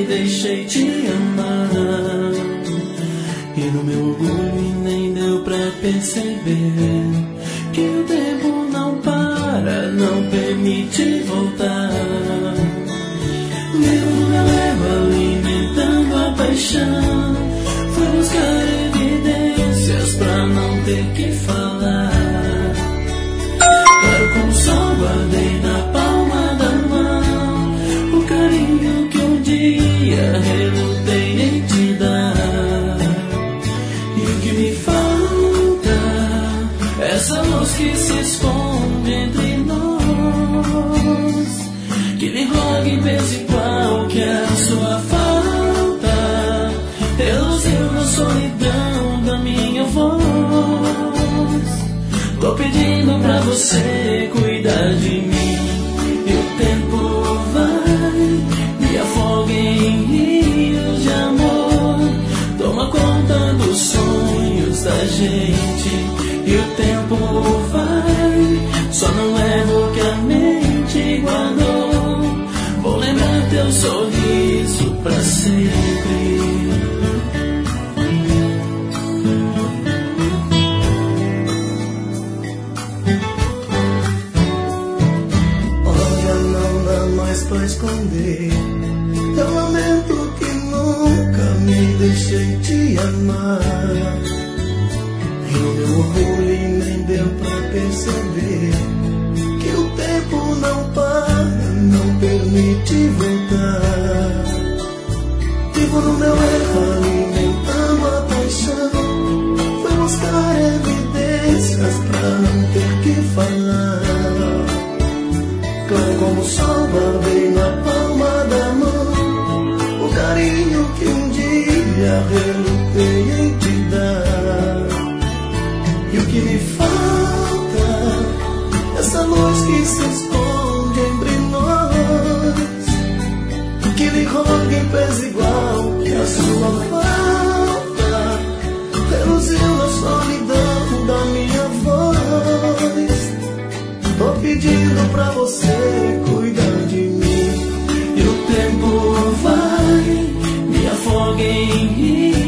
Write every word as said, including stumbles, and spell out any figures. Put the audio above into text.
deixei te amar. E no meu orgulho nem deu pra perceber que o tempo não para, não permite voltar. Vivo no meu ego alimentando a paixão. Fui buscar evidências pra não ter que falar. Claro como o sol guardei na palma da mão o carinho que um dia relutei em te dar. E o que me falta, essa luz que se esconde entre nós, que lhe rogue em vez igual que a sua falta reluziu na solidão da minha voz. Tô pedindo pra você cuidar de mim, e o tempo vai, me afoga em rios de amor. Toma conta dos sonhos da gente, e o tempo vai, só não levo o que a mente guardou. Vou lembrar teu sorriso pra sempre. Pra esconder, eu lamento que nunca me deixei te amar. E no meu orgulho nem deu pra perceber que o tempo não para, não permite voltar. Vivo no meu erro alimentando a paixão. Fui buscar evidências pra não ter que falar. Claro como o sol guardei na palma da mão o carinho que um dia relutei em te dar. E o que me falta, essa luz que se esconde entre nós, que lhe rogue em pés igual que a sua falta reluziu na solidão da minha voz. Tô pedindo pra você cuidar de mim, e o tempo vai, me afoga em mim.